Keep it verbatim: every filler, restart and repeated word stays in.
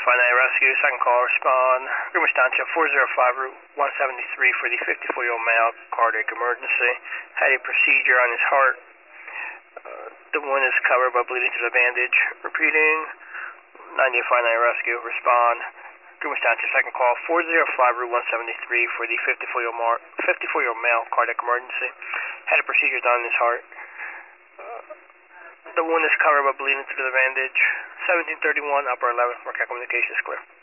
ninety-five ninety rescue, second call, respond. Greenwich Township, four oh five Route one seventy-three for the fifty-four-year-old male, cardiac emergency. Had a procedure on his heart. Uh, the wound is covered by bleeding through the bandage. Repeating, ninety-five ninety rescue, respond. Greenwich Township, second call, four oh five Route one seventy-three for the fifty-four-year-old male, cardiac emergency. Had a procedure done on his heart. Uh, the wound is covered by bleeding through the bandage. seventeen thirty-one, upper eleven, Marquette Communications, clear.